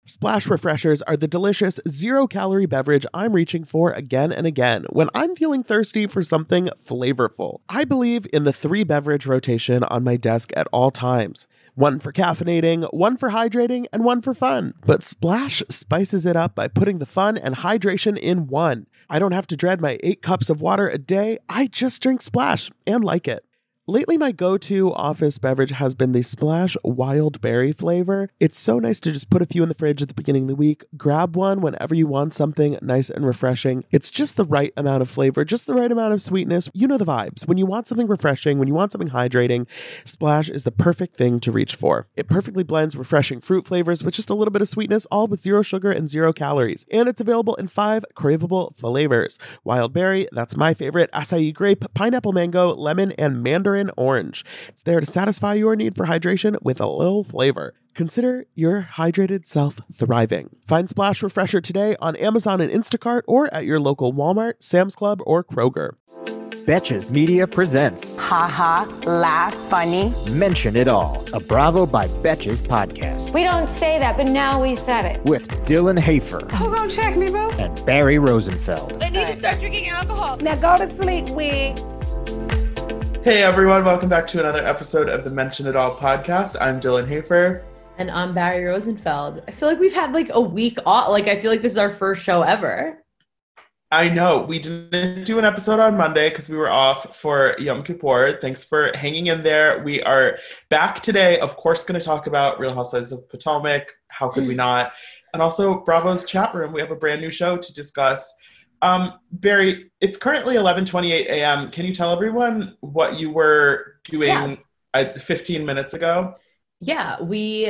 Splash Refreshers are the delicious, zero-calorie beverage I'm reaching for again and again when I'm feeling thirsty for something flavorful. I believe in the 3-beverage rotation on my desk at all times. One for caffeinating, one for hydrating, and one for fun. But Splash spices it up by putting the fun and hydration in one. I don't have to dread my 8 cups of water a day. I just drink Splash and like it. Lately, my go-to office beverage has been the Splash Wild Berry flavor. It's so nice to just put a few in the fridge at the beginning of the week, grab one whenever you want something nice and refreshing. It's just the right amount of flavor, just the right amount of sweetness. You know the vibes. When you want something refreshing, when you want something hydrating, Splash is the perfect thing to reach for. It perfectly blends refreshing fruit flavors with just a little bit of sweetness, all with 0 sugar and 0 calories. And it's available in 5 craveable flavors. Wild Berry, that's my favorite, acai grape, pineapple mango, lemon, and mandarin orange. It's there to satisfy your need for hydration with a little flavor. Consider your hydrated self thriving. Find Splash Refresher today on Amazon and Instacart or at your local Walmart, Sam's Club, or Kroger. Betches Media presents Ha laugh, funny. Mention It All, a Bravo by Betches podcast. We don't say that, but now we said it. With Dylan Hafer. Who gonna check me, boo? And Barry Rosenfeld. I need to start drinking alcohol. Now go to sleep, wig. Hey everyone, welcome back to another episode of the Mention It All podcast. I'm Dylan Hafer. And I'm Barry Rosenfeld. I feel like we've had like a week off. Like, I feel like this is our first show ever. I know, we didn't do an episode on Monday because we were off for Yom Kippur. Thanks for hanging in there. We are back today, of course, going to talk about Real Housewives of Potomac. How could we not? And also Bravo's chat room. We have a brand new show to discuss. Barry, it's currently 11:28 a.m. Can you tell everyone what you were doing 15 minutes ago? Yeah, we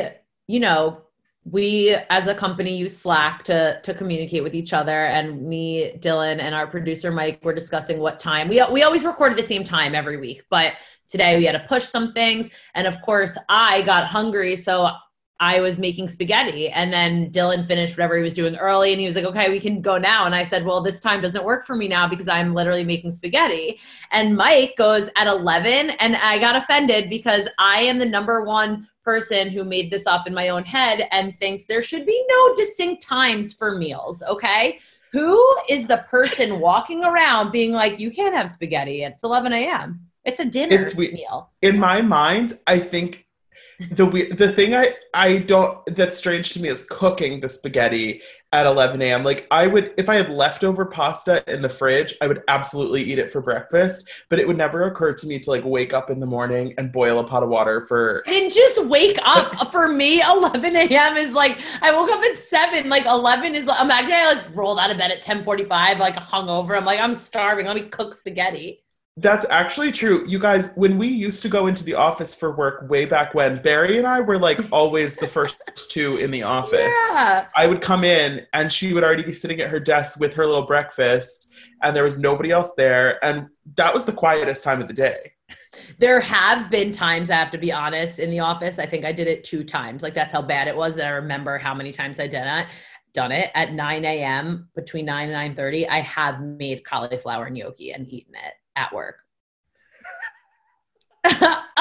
as a company use Slack to communicate with each other, and me, Dylan, and our producer Mike were discussing what time. We always record at the same time every week, but today we had to push some things, and of course I got hungry, so I was making spaghetti, and then Dylan finished whatever he was doing early, and he was like, okay, we can go now. And I said, well, this time doesn't work for me now because I'm literally making spaghetti. And Mike goes at 11, and I got offended because I am the number one person who made this up in my own head and thinks there should be no distinct times for meals, okay? Who is the person walking around being like, you can't have spaghetti, it's 11 a.m. It's a dinner meal. In my mind, I think the thing I don't, that's strange to me is cooking the spaghetti at 11 a.m. Like if I had leftover pasta in the fridge, I would absolutely eat it for breakfast, but it would never occur to me to like wake up in the morning and boil a pot of water for. And just wake up. For me, 11 a.m. is like, I woke up at 7, like 11 is, imagine I like rolled out of bed at 10:45, like hungover. I'm like, I'm starving. Let me cook spaghetti. That's actually true. You guys, when we used to go into the office for work way back when, Barry and I were like always the first 2 in the office. Yeah. I would come in and she would already be sitting at her desk with her little breakfast and there was nobody else there. And that was the quietest time of the day. There have been times, I have to be honest, in the office. I think I did it 2 times. Like that's how bad it was that I remember how many times I done it at 9 a.m. between 9 and 9:30. I have made cauliflower gnocchi and eaten it at work. Okay.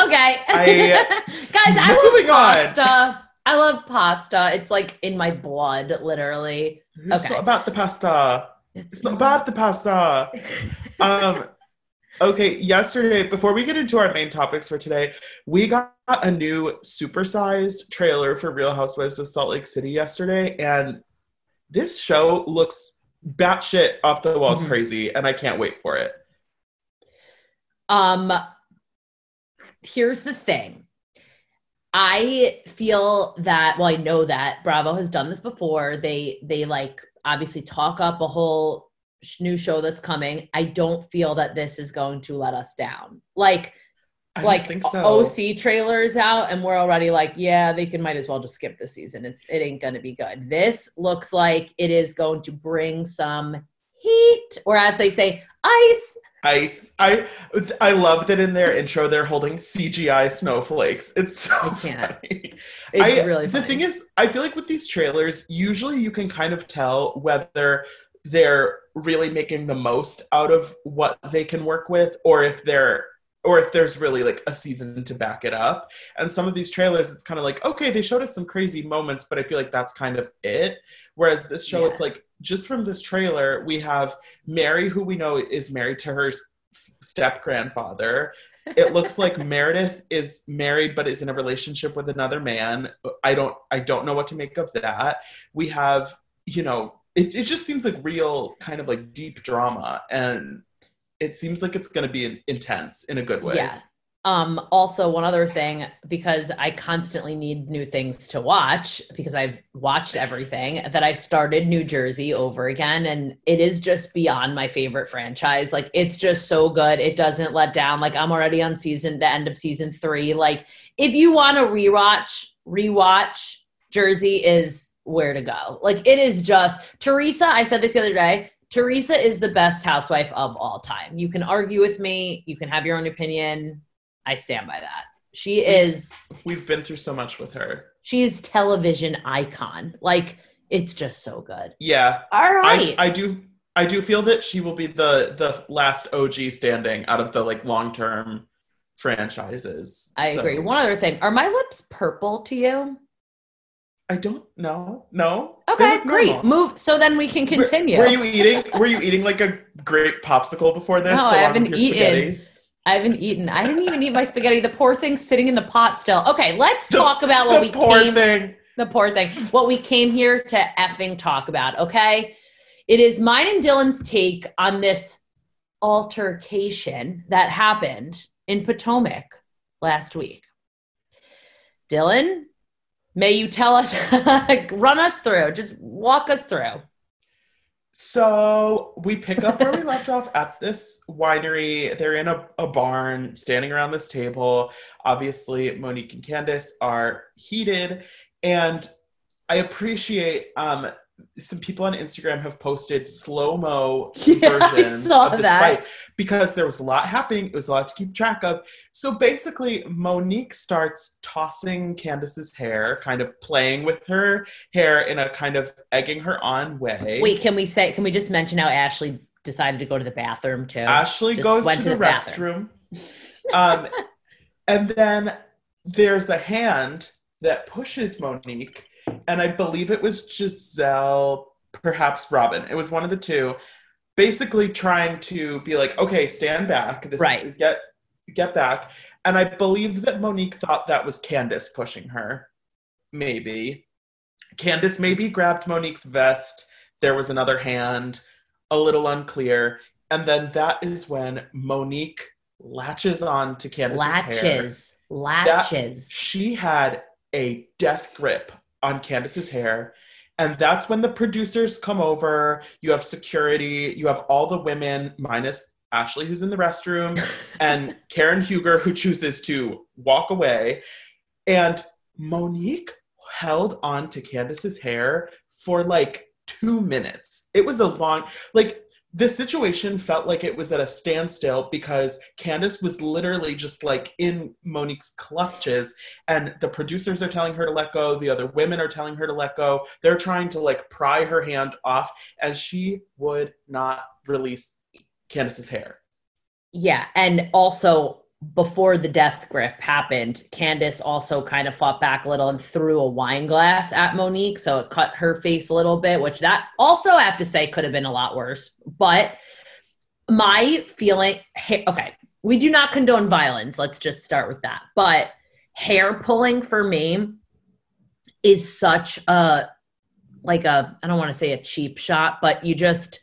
Guys, I love pasta. I love pasta. It's like in my blood, literally. It's not about the pasta. It's not about the pasta. Okay, yesterday, before we get into our main topics for today, we got a new supersized trailer for Real Housewives of Salt Lake City yesterday, and this show looks batshit off the walls crazy, and I can't wait for it. Here's the thing. I feel that, well, I know that Bravo has done this before. They like obviously talk up a whole new show that's coming. I don't feel that this is going to let us down. I don't think so. OC trailers out and we're already like, yeah, they might as well just skip this season. It ain't going to be good. This looks like it is going to bring some heat, or as they say, ice. I love that in their intro they're holding CGI snowflakes. It's so funny. It's really funny. The thing is, I feel like with these trailers, usually you can kind of tell whether they're really making the most out of what they can work with, or if they're or if there's really like a season to back it up. And some of these trailers, it's kind of like, okay, they showed us some crazy moments, but I feel like that's kind of it. Whereas this show, it's like, just from this trailer, we have Mary, who we know is married to her step-grandfather. It looks like Meredith is married but is in a relationship with another man. I don't know what to make of that. We have, you know, it just seems like real kind of like deep drama, and it seems like it's going to be intense in a good way. Yeah. Also, one other thing, because I constantly need new things to watch because I've watched everything, that I started New Jersey over again. And it is just beyond my favorite franchise. Like, it's just so good. It doesn't let down. Like, I'm already on the end of season 3. Like, if you want to rewatch, Jersey is where to go. Like, it is just, Teresa, I said this the other day, Teresa is the best housewife of all time. You can argue with me. You can have your own opinion. I stand by that. She is... We've been through so much with her. She's television icon. Like, it's just so good. Yeah. All right. I do feel that she will be the last OG standing out of the like long-term franchises. I agree. One other thing. Are my lips purple to you? I don't know. No. Okay, great. Move so then we can continue. Were you eating like a great popsicle before this? No, I haven't eaten. I haven't eaten. I didn't even eat my spaghetti. The poor thing's sitting in the pot still. Okay, let's talk about what the poor thing. What we came here to effing talk about, okay? It is mine and Dylan's take on this altercation that happened in Potomac last week. Dylan, may you tell us, run us through, just walk us through. So we pick up where we left off at this winery. They're in a barn, standing around this table. Obviously, Monique and Candace are heated. And I appreciate some people on Instagram have posted slow-mo versions of this fight because there was a lot happening. It was a lot to keep track of. So basically, Monique starts tossing Candace's hair, kind of playing with her hair in a kind of egging her on way. Wait, can we just mention how Ashley decided to go to the bathroom too? Ashley goes to the restroom. And then there's a hand that pushes Monique. And I believe it was Giselle, perhaps Robin. It was one of the two, basically trying to be like, okay, stand back. Right. Get back. And I believe that Monique thought that was Candace pushing her. Maybe. Candace maybe grabbed Monique's vest. There was another hand, a little unclear. And then that is when Monique latches on to Candace's hair. Latches. She had a death grip on Candace's hair. And that's when the producers come over. You have security. You have all the women, minus Ashley, who's in the restroom, and Karen Huger, who chooses to walk away. And Monique held on to Candace's hair for like 2 minutes. It was a long, like, the situation felt like it was at a standstill because Candace was literally just like in Monique's clutches, and the producers are telling her to let go. The other women are telling her to let go. They're trying to like pry her hand off, and she would not release Candace's hair. Yeah. And also before the death grip happened, Candace also kind of fought back a little and threw a wine glass at Monique. So it cut her face a little bit, which that also, I have to say, could have been a lot worse. But my feeling, okay, we do not condone violence. Let's just start with that. But hair pulling for me is such I don't want to say a cheap shot, but you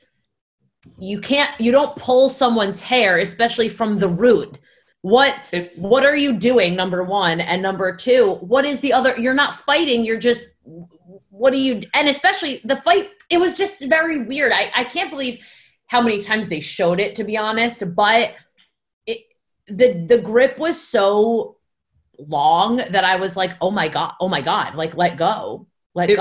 don't pull someone's hair, especially from the root. What are you doing, number one? And number two, what is the other? You're not fighting. You're just, what do you, and especially the fight, it was just very weird. I can't believe how many times they showed it, to be honest, but the grip was so long that I was like, oh my God, like, let go. Right.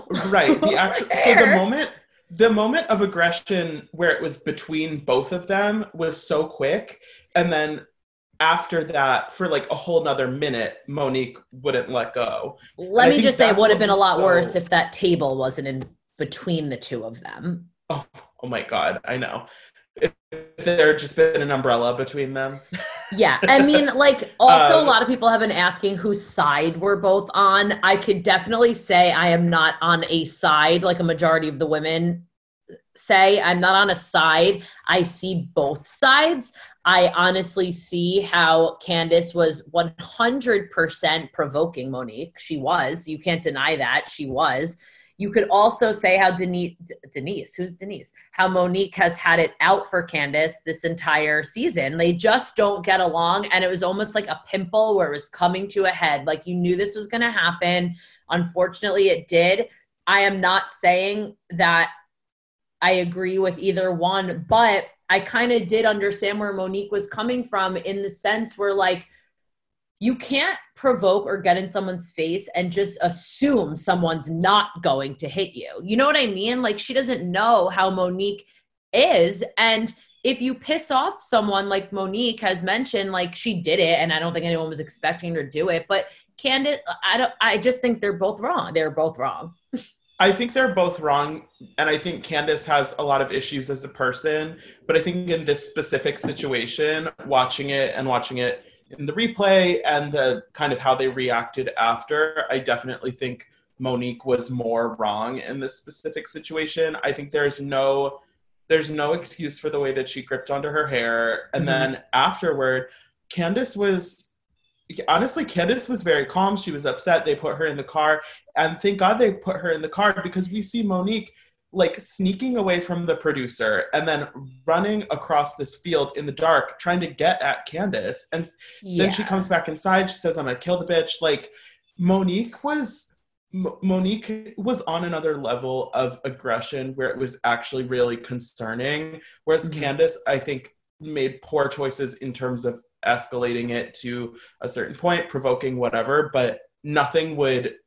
So the moment of aggression where it was between both of them was so quick. And then after that, for like a whole nother minute, Monique wouldn't let go. Let me just say it would have been a lot worse if that table wasn't in between the two of them. Oh my God, I know. If there just been an umbrella between them. Yeah. I mean, like, also a lot of people have been asking whose side we're both on. I could definitely say I am not on a side like a majority of the women say. I'm not on a side. I see both sides. I honestly see how Candace was 100% provoking Monique. She was. You can't deny that. She was. You could also say how Denise, who's Denise? How Monique has had it out for Candace this entire season. They just don't get along. And it was almost like a pimple where it was coming to a head. Like, you knew this was going to happen. Unfortunately, it did. I am not saying that I agree with either one, but I kind of did understand where Monique was coming from, in the sense where, like, you can't provoke or get in someone's face and just assume someone's not going to hit you. You know what I mean? Like, she doesn't know how Monique is. And if you piss off someone, like Monique has mentioned, like, she did it, and I don't think anyone was expecting her to do it. But Candace, I just think they're both wrong. They're both wrong. I think they're both wrong, and I think Candace has a lot of issues as a person, but I think in this specific situation, watching it in the replay and the kind of how they reacted after, I definitely think Monique was more wrong in this specific situation. I think there's no excuse for the way that she gripped onto her hair, and then afterward, Candace was very calm. She was upset. They put her in the car, and thank God they put her in the car, because we see Monique like sneaking away from the producer and then running across this field in the dark, trying to get at Candace. And then she comes back inside. She says, "I'm going to kill the bitch." Like, Monique was on another level of aggression where it was actually really concerning. Whereas Candace, I think, made poor choices in terms of escalating it to a certain point, provoking whatever, but nothing would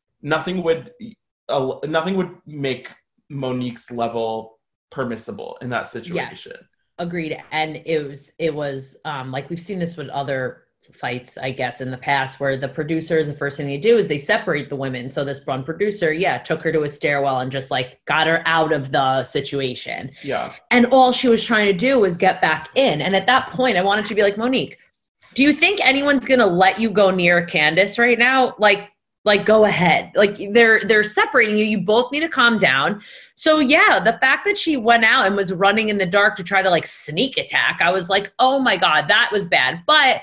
make Monique's level permissible in that situation. Yes, agreed. And it was like, we've seen this with other fights, I guess, in the past, where the producers, the first thing they do is they separate the women. So this one producer, took her to a stairwell and just like got her out of the situation. Yeah. And all she was trying to do was get back in. And at that point, I wanted to be like, Monique, do you think anyone's going to let you go near Candace right now? Like go ahead. Like, they're separating you. You both need to calm down. So the fact that she went out and was running in the dark to try to like sneak attack, I was like, oh my God, that was bad. But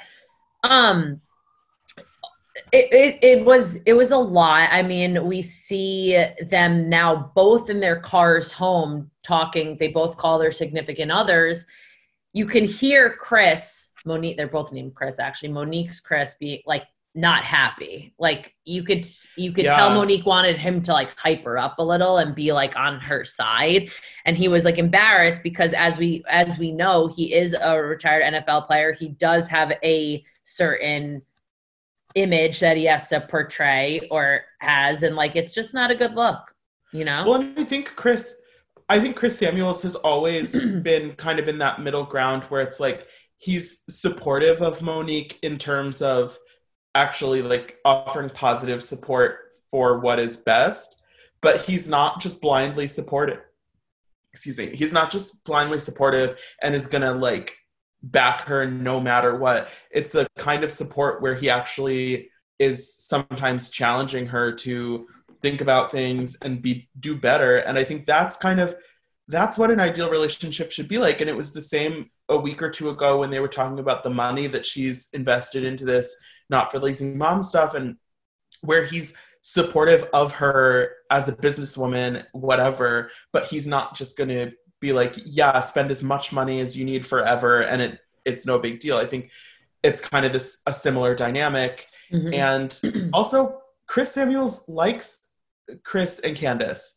it was a lot. I mean, we see them now both in their cars home talking. They both call their significant others. You can hear Monique, they're both named Chris, actually. Monique's Chris being like not happy. Like, you could tell Monique wanted him to like hype her up a little and be like on her side. And he was like embarrassed because as we know, he is a retired NFL player. He does have a certain image that he has to portray or has. And like, it's just not a good look, you know? Well, and I think Chris Samuels has always been kind of in that middle ground where it's like, he's supportive of Monique in terms of actually like offering positive support for what is best, but he's not just blindly supportive. He's not just blindly supportive and is gonna like back her no matter what. It's a kind of support where he actually is sometimes challenging her to think about things and do better. And I think that's what an ideal relationship should be like. And it was the same a week or two ago when they were talking about the money that she's invested into this Not for Lazy Mom stuff, and where he's supportive of her as a businesswoman, whatever, but he's not just going to be like, spend as much money as you need forever, and it's no big deal. I think it's kind of a similar dynamic. Mm-hmm. And also, Chris Samuels likes Chris and Candace.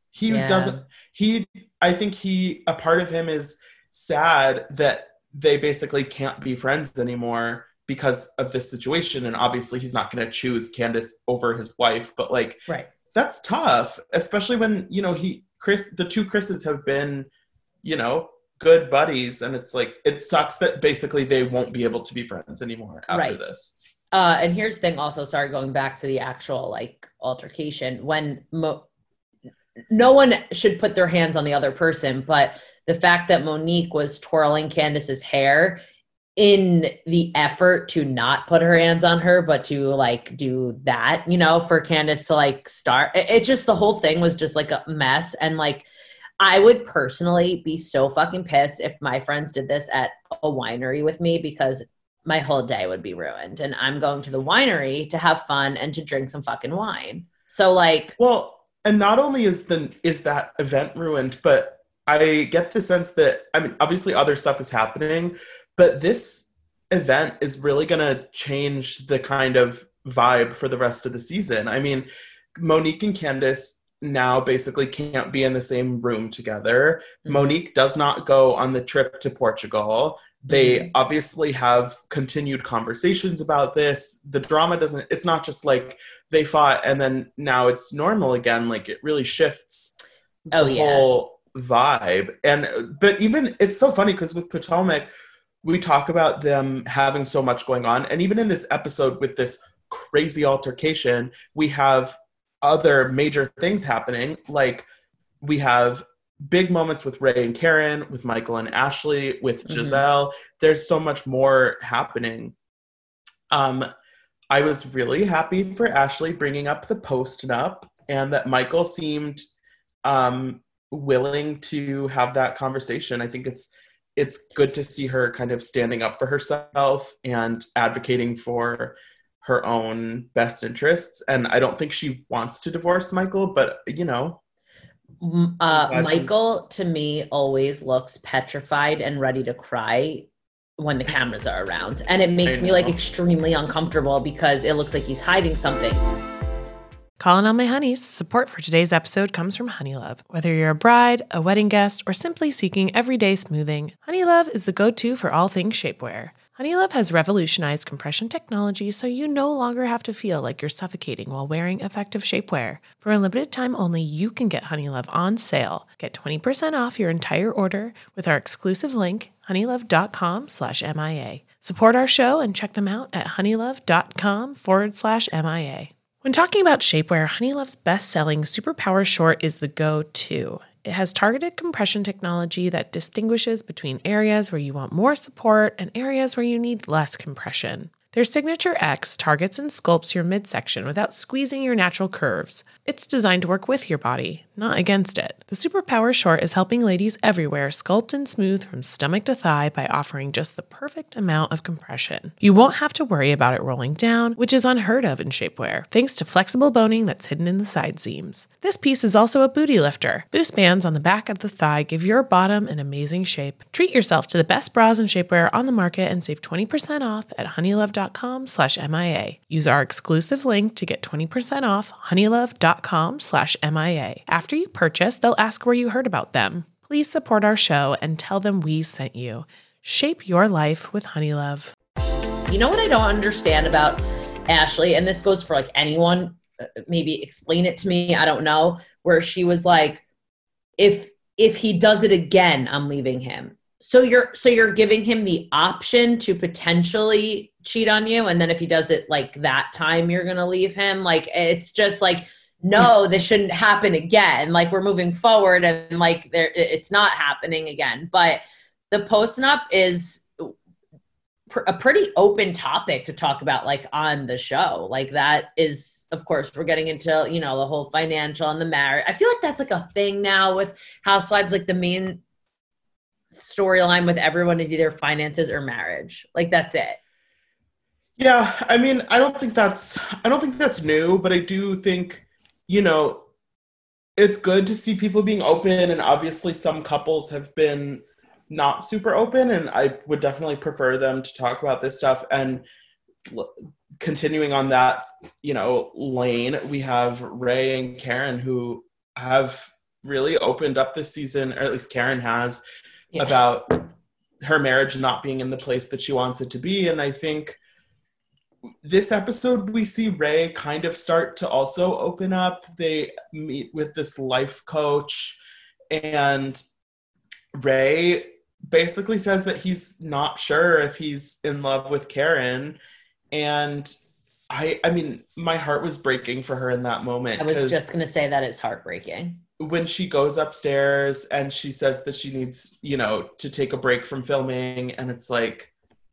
I think a part of him is sad that they basically can't be friends anymore because of this situation. And obviously he's not going to choose Candace over his wife, but like, right. That's tough, especially when, the two Chris's have been, good buddies. And it's like, it sucks that basically they won't be able to be friends anymore after this. And here's the thing also, sorry, going back to the actual like altercation, when no one should put their hands on the other person, but the fact that Monique was twirling Candace's hair in the effort to not put her hands on her, but to like do that, you know, for Candace to like start, it just, the whole thing was just like a mess. And like, I would personally be so fucking pissed if my friends did this at a winery with me, because my whole day would be ruined. And I'm going to the winery to have fun and to drink some fucking wine. So like, well, and not only is that event ruined, but I get the sense that, I mean, obviously other stuff is happening, but this event is really going to change the kind of vibe for the rest of the season. I mean, Monique and Candace now basically can't be in the same room together. Mm-hmm. Monique does not go on the trip to Portugal. They obviously have continued conversations about this. The drama it's not just like they fought and then now it's normal again. Like it really shifts the whole vibe. But even, it's so funny because with Potomac, we talk about them having so much going on. And even in this episode with this crazy altercation, we have other major things happening. Like we have big moments with Ray and Karen, with Michael and Ashley, with Giselle. There's so much more happening. I was really happy for Ashley bringing up the post-nup, and that Michael seemed willing to have that conversation. I think it's good to see her kind of standing up for herself and advocating for her own best interests. And I don't think she wants to divorce Michael, but you know. Michael to me always looks petrified and ready to cry when the cameras are around. And it makes me like extremely uncomfortable because it looks like he's hiding something. Calling all my honeys. Support for today's episode comes from Honeylove. Whether you're a bride, a wedding guest, or simply seeking everyday smoothing, Honeylove is the go-to for all things shapewear. Honeylove has revolutionized compression technology so you no longer have to feel like you're suffocating while wearing effective shapewear. For a limited time only, you can get Honeylove on sale. Get 20% off your entire order with our exclusive link, honeylove.com/MIA. Support our show and check them out at honeylove.com/MIA. When talking about shapewear, Honeylove's best-selling Superpower Short is the go-to. It has targeted compression technology that distinguishes between areas where you want more support and areas where you need less compression. Their Signature X targets and sculpts your midsection without squeezing your natural curves. It's designed to work with your body, not against it. The Superpower Short is helping ladies everywhere sculpt and smooth from stomach to thigh by offering just the perfect amount of compression. You won't have to worry about it rolling down, which is unheard of in shapewear, thanks to flexible boning that's hidden in the side seams. This piece is also a booty lifter. Boost bands on the back of the thigh give your bottom an amazing shape. Treat yourself to the best bras and shapewear on the market and save 20% off at honeylove.com/MIA. Use our exclusive link to get 20% off honeylove.com/MIA. After you purchase, they'll ask where you heard about them. Please support our show and tell them we sent you. Shape your life with Honeylove. You know what I don't understand about Ashley, and this goes for like anyone, maybe explain it to me, I don't know, where she was like, if he does it again, I'm leaving him. So you're giving him the option to potentially cheat on you, and then if he does it like that time, you're gonna leave him. Like it's just like, no, this shouldn't happen again. Like we're moving forward, and like it's not happening again. But the post-nup is a pretty open topic to talk about, like on the show. Like that is, of course, we're getting into, you know, the whole financial and the marriage. I feel like that's like a thing now with Housewives. Like the main storyline with everyone is either finances or marriage. Like that's it. Yeah, I mean, I don't think that's new, but I do think, you know, it's good to see people being open, and obviously some couples have been not super open, and I would definitely prefer them to talk about this stuff. And continuing on that, you know, lane, we have Ray and Karen who have really opened up this season, or at least Karen has, about her marriage not being in the place that she wants it to be. And I think this episode, we see Ray kind of start to also open up. They meet with this life coach, and Ray basically says that he's not sure if he's in love with Karen. And I mean, my heart was breaking for her in that moment. I was just going to say that it's heartbreaking. when she goes upstairs and she says that she needs, you know, to take a break from filming, and it's like,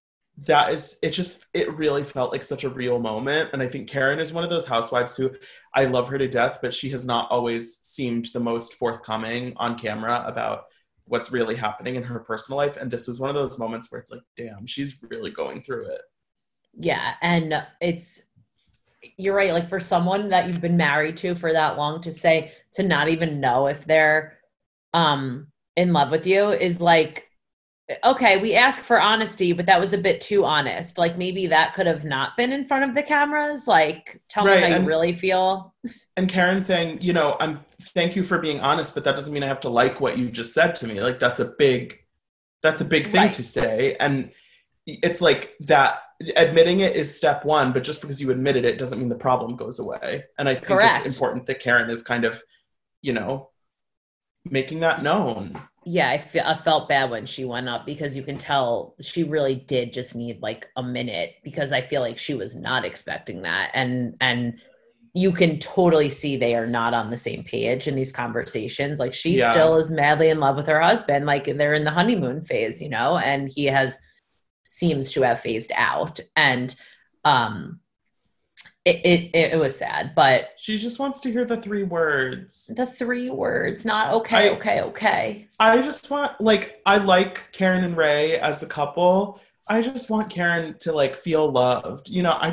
it really felt like such a real moment. And I think Karen is one of those housewives who, I love her to death, but she has not always seemed the most forthcoming on camera about what's really happening in her personal life. And this was one of those moments where it's like, damn, she's really going through it. Yeah. And you're right. Like, for someone that you've been married to for that long to not even know if they're in love with you is like, okay, we ask for honesty, but that was a bit too honest. Like, maybe that could have not been in front of the cameras. Like, tell me how you really feel. And Karen saying, you know, thank you for being honest, but that doesn't mean I have to like what you just said to me. Like, that's a big thing to say. And it's like that admitting it is step one, but just because you admitted it doesn't mean the problem goes away. And I think it's important that Karen is kind of, you know, making that known. Yeah, I felt bad when she went up, because you can tell she really did just need like a minute, because I feel like she was not expecting that. And you can totally see they are not on the same page in these conversations. Like, she still is madly in love with her husband. Like, they're in the honeymoon phase, you know, and he seems to have phased out. And it was sad, but she just wants to hear the 3 words. The 3 words, not okay. I just want, like, I like Karen and Ray as a couple. I just want Karen to like feel loved. You know,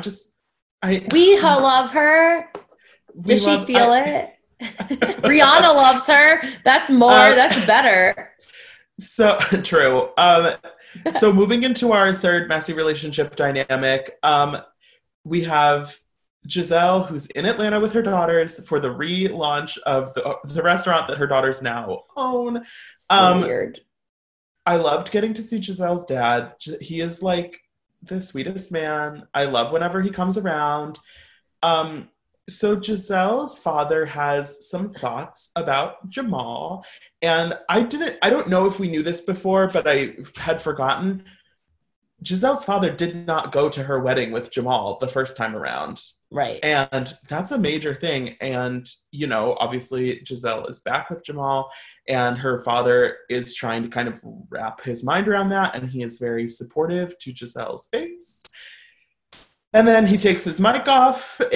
we love her. Does she feel it? Rihanna loves her. That's more. That's better. So true. So moving into our third messy relationship dynamic, we have Giselle, who's in Atlanta with her daughters for the relaunch of the restaurant that her daughters now own. Weird. I loved getting to see Giselle's dad. He is like the sweetest man. I love whenever he comes around. So Giselle's father has some thoughts about Jamal. And I don't know if we knew this before, but I had forgotten. Giselle's father did not go to her wedding with Jamal the first time around. Right. And that's a major thing. And, you know, obviously Giselle is back with Jamal, and her father is trying to kind of wrap his mind around that. And he is very supportive to Giselle's face. And then he takes his mic off, but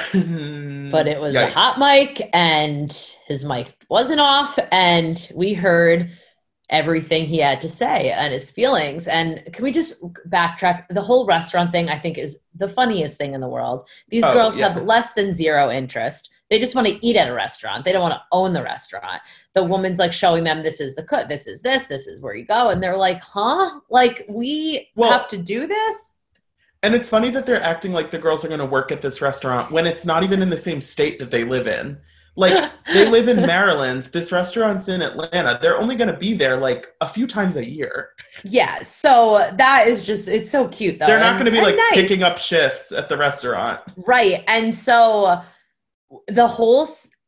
it was a hot mic, and his mic wasn't off, and we heard everything he had to say and his feelings. And can we just backtrack? The whole restaurant thing, I think, is the funniest thing in the world. These girls have less than zero interest. They just want to eat at a restaurant. They don't want to own the restaurant. The woman's like showing them, this is the cook, this is where you go. And they're like, huh? Like, we have to do this? And it's funny that they're acting like the girls are going to work at this restaurant when it's not even in the same state that they live in. Like, they live in Maryland. This restaurant's in Atlanta. They're only going to be there like a few times a year. Yeah. So that is just, it's so cute though. They're not going to be like nice. Picking up shifts at the restaurant. Right. And so the whole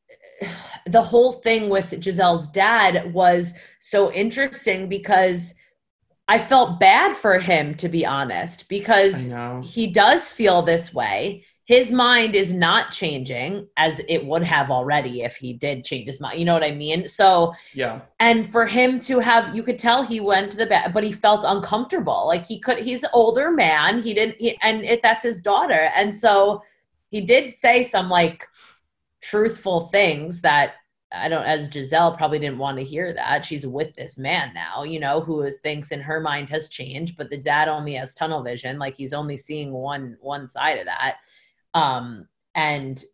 thing with Giselle's dad was so interesting, because I felt bad for him, to be honest, because he does feel this way. His mind is not changing as it would have already if he did change his mind. You know what I mean? So, yeah. And for him to have, you could tell he went to the bed, but he felt uncomfortable. Like, he's an older man. That's his daughter. And so he did say some like truthful things that as Giselle probably didn't want to hear that. She's with this man now, you know, who thinks in her mind has changed, but the dad only has tunnel vision. Like, he's only seeing one side of that. And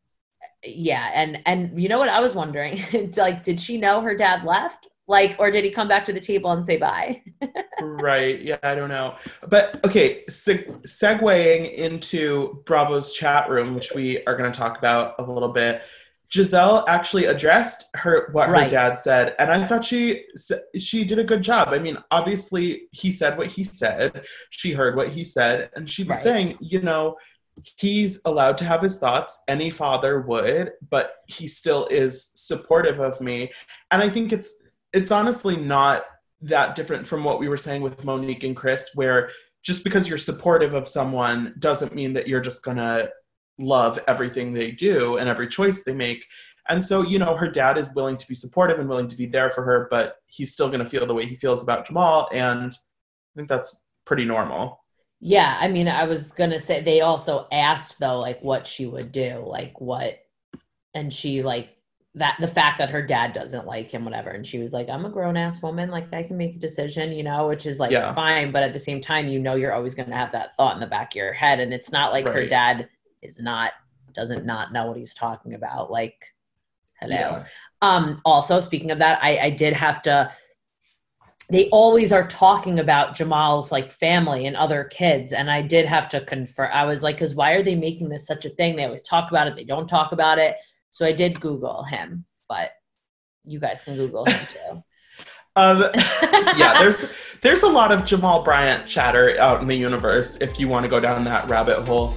you know what I was wondering? It's like, did she know her dad left? Like, or did he come back to the table and say bye? Right. Yeah, I don't know. But okay, segueing into Bravo's chat room, which we are going to talk about a little bit. Giselle actually addressed her dad said, and I thought she did a good job. I mean, obviously, he said what he said. She heard what he said, and she was saying, you know, he's allowed to have his thoughts. Any father would, but he still is supportive of me. And I think it's honestly not that different from what we were saying with Monique and Chris, where just because you're supportive of someone doesn't mean that you're just gonna love everything they do and every choice they make. And so, you know, her dad is willing to be supportive and willing to be there for her, but he's still going to feel the way he feels about Jamal. And I think that's pretty normal. Yeah. I mean, I was going to say, they also asked though, like what she would do, like what, and she like that, the fact that her dad doesn't like him, whatever. And she was like, I'm a grown ass woman. Like I can make a decision, you know, which is like fine. But at the same time, you know, you're always going to have that thought in the back of your head. And it's not like her dad doesn't not know what he's talking about. Like, hello. Yeah. Also, speaking of that, I did have to, they always are talking about Jamal's like family and other kids. And I did have to confirm. I was like, because why are they making this such a thing? They always talk about it. They don't talk about it. So I did Google him, but you guys can Google him too. Yeah, there's a lot of Jamal Bryant chatter out in the universe if you want to go down that rabbit hole.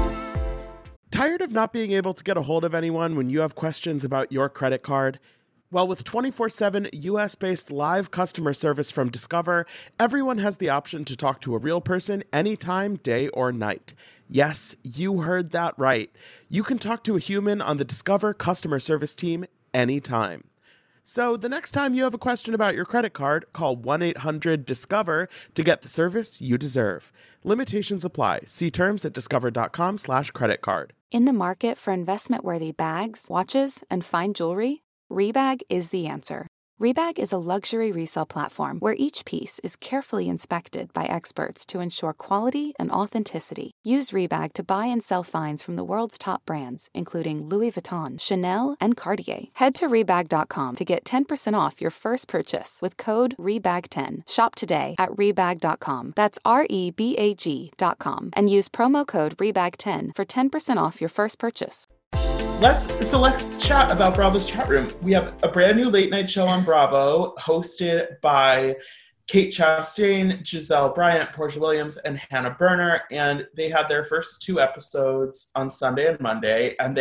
Tired of not being able to get a hold of anyone when you have questions about your credit card? Well, with 24/7 US-based live customer service from Discover, everyone has the option to talk to a real person anytime, day or night. Yes, you heard that right. You can talk to a human on the Discover customer service team anytime. So the next time you have a question about your credit card, call 1-800-DISCOVER to get the service you deserve. Limitations apply. See terms at discover.com/creditcard. In the market for investment-worthy bags, watches, and fine jewelry, Rebag is the answer. Rebag is a luxury resale platform where each piece is carefully inspected by experts to ensure quality and authenticity. Use Rebag to buy and sell finds from the world's top brands, including Louis Vuitton, Chanel, and Cartier. Head to Rebag.com to get 10% off your first purchase with code REBAG10. Shop today at Rebag.com. That's REBAG.com. And use promo code REBAG10 for 10% off your first purchase. Let's chat about Bravo's chat room. We have a brand new late night show on Bravo hosted by Kate Chastain, Giselle Bryant, Portia Williams, and Hannah Berner. And they had their first 2 episodes on Sunday and Monday. And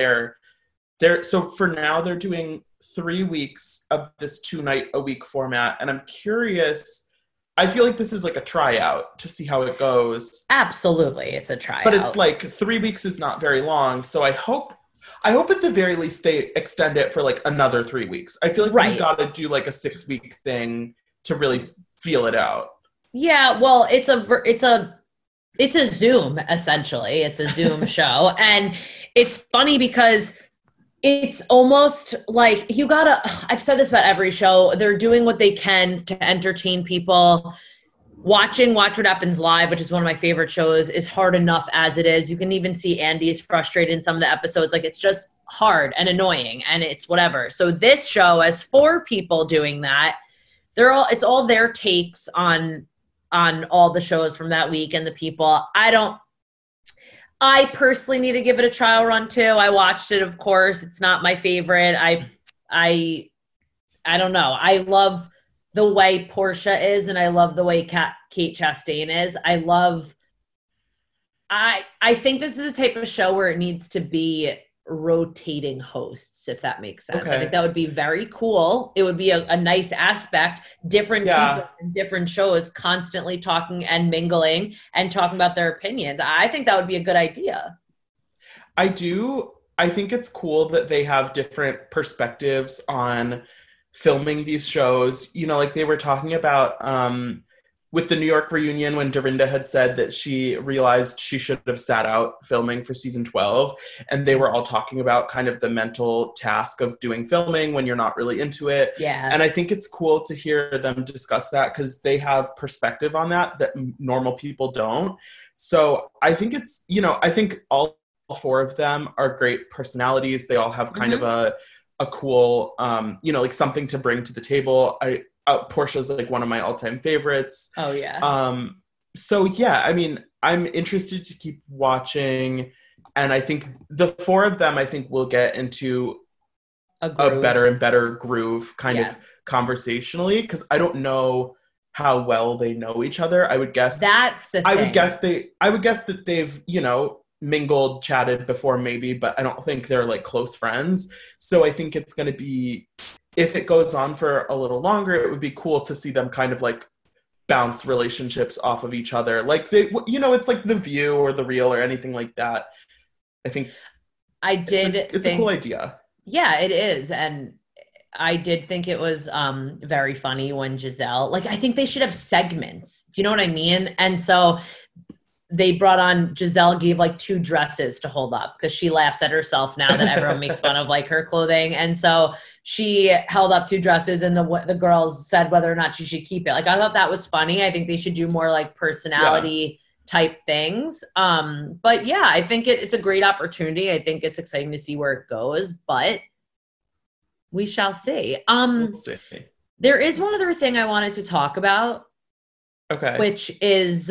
so for now they're doing 3 weeks of this 2-night-a-week format. And I'm curious, I feel like this is like a tryout to see how it goes. Absolutely. It's a tryout. But it's like 3 weeks is not very long. So I hope at the very least they extend it for like another 3 weeks. I feel like we got to do like a 6-week thing to really feel it out. Yeah, well, it's a Zoom essentially. It's a Zoom show, and it's funny because it's almost like I've said this about every show. They're doing what they can to entertain people. Watch What Happens Live, which is one of my favorite shows, is hard enough as it is. You can even see Andy is frustrated in some of the episodes. Like, it's just hard and annoying, and it's whatever. So this show has 4 people doing that. It's all their takes on all the shows from that week and the people. I personally need to give it a trial run too. I watched it, of course. It's not my favorite. I don't know. I love the way Portia is, and I love the way Kate Chastain is. I think this is the type of show where it needs to be rotating hosts, if that makes sense. Okay. I think that would be very cool. It would be a nice aspect, different people in different shows constantly talking and mingling and talking about their opinions. I think that would be a good idea. I think it's cool that they have different perspectives on filming these shows. You know, like they were talking about with the New York reunion when Dorinda had said that she realized she should have sat out filming for season 12. And they were all talking about kind of the mental task of doing filming when you're not really into it. Yeah. And I think it's cool to hear them discuss that because they have perspective on that normal people don't. So I think I think all 4 of them are great personalities. They all have kind of a cool, like something to bring to the table. Portia's like one of my all-time favorites. Oh yeah. So yeah, I mean, I'm interested to keep watching, and I think the 4 of them, I think will get into a better and better groove kind of conversationally, because I don't know how well they know each other. I would guess that's the thing. I would guess that they've, mingled, chatted before maybe, but I don't think they're like close friends. So I think it's going to be, if it goes on for a little longer, it would be cool to see them kind of like bounce relationships off of each other. Like it's like The View or The Real or anything like that. I think it's a cool idea. Yeah, it is. And I did think it was very funny when Giselle, like, I think they should have segments. Do you know what I mean? And so they brought on, Giselle gave like 2 dresses to hold up because she laughs at herself now that everyone makes fun of like her clothing. And so she held up 2 dresses and the girls said whether or not she should keep it. Like, I thought that was funny. I think they should do more like personality type things. But yeah, I think it's a great opportunity. I think it's exciting to see where it goes, but we shall see. We'll see. There is one other thing I wanted to talk about. Okay. Which is,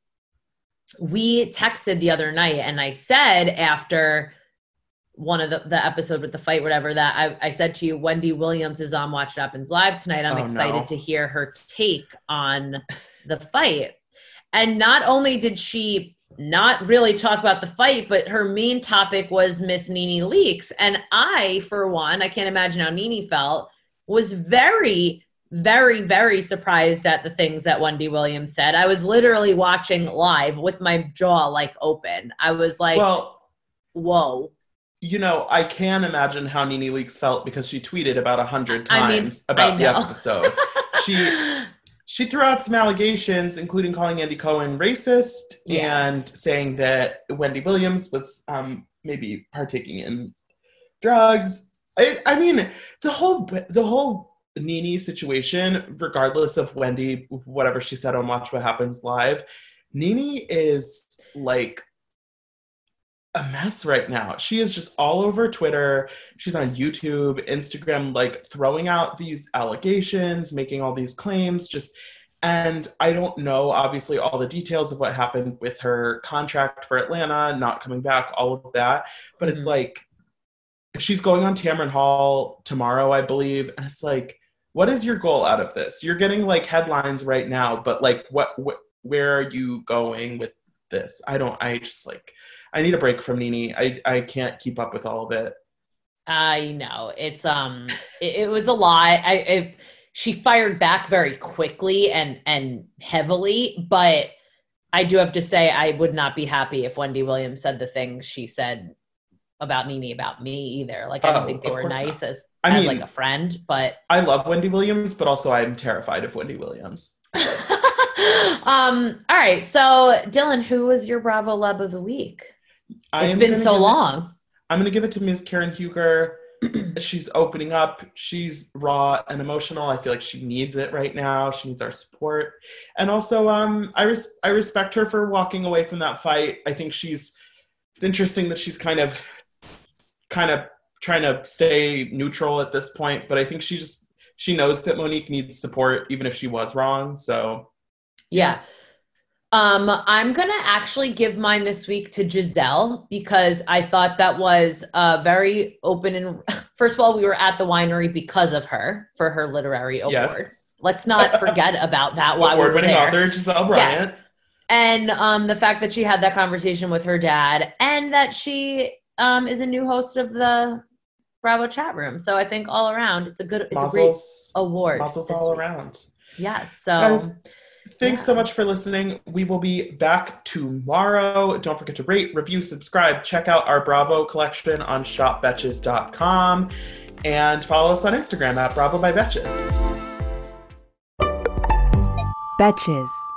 we texted the other night and I said after one of the episode with the fight, whatever, that I said to you, Wendy Williams is on Watch What Happens Live tonight. I'm excited to hear her take on the fight. And not only did she not really talk about the fight, but her main topic was Miss Nene Leakes. And I, for one, I can't imagine how Nene felt, was very, very, very surprised at the things that Wendy Williams said. I was literally watching live with my jaw like open. I was like, well, whoa. You know, I can imagine how Nene Leakes felt because she tweeted about 100 times about the episode. She threw out some allegations, including calling Andy Cohen racist and saying that Wendy Williams was maybe partaking in drugs. I mean, the whole Nene situation, regardless of Wendy, whatever she said on Watch What Happens Live, Nene is like a mess right now. She is just all over Twitter. She's on YouTube, Instagram, like throwing out these allegations, making all these claims, and I don't know, obviously, all the details of what happened with her contract for Atlanta, not coming back, all of that. But it's like, she's going on Tamron Hall tomorrow, I believe. And it's like, what is your goal out of this? You're getting like headlines right now, but like, where are you going with this? I need a break from Nene. I can't keep up with all of it. I know. It's it was a lot. She fired back very quickly and heavily, but I do have to say I would not be happy if Wendy Williams said the things she said about Nene about me either. Like, I don't think they were nice as like a friend, but I love Wendy Williams, but also I'm terrified of Wendy Williams. All right. So Dylan, who was your Bravo Love of the week? It's been so long. I'm going to give it to Ms. Karen Huger. She's opening up. She's raw and emotional. I feel like she needs it right now. She needs our support. And also, I respect her for walking away from that fight. I think it's interesting that she's kind of trying to stay neutral at this point, but I think she knows that Monique needs support, even if she was wrong. So, yeah. I'm going to actually give mine this week to Giselle because I thought that was very open. And first of all, we were at the winery because of her for her literary award. Yes. Let's not forget about that while we were there. Award-winning author Giselle Bryant. Yes. And the fact that she had that conversation with her dad and that she is a new host of the Bravo chat room. So I think all around, it's a great award. Mazel's all around. Yes. So. Guys, thanks so much for listening. We will be back tomorrow. Don't forget to rate, review, subscribe. Check out our Bravo collection on shopbetches.com and follow us on Instagram at Bravo by Betches. Betches.